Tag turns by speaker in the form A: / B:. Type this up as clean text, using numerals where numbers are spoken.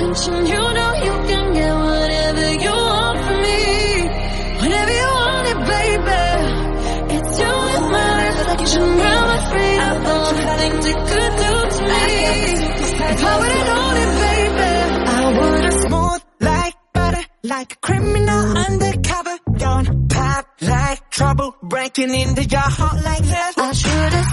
A: attention. You know you can get whatever you want from me. Whenever you want it, baby. It's you in my life, like you should run my free. I thought you had things it could do to me. If I would've known it, baby, I would've
B: smooth like butter, like a criminal undercover. Don't pop like trouble, breaking into your heart like that.
A: I should've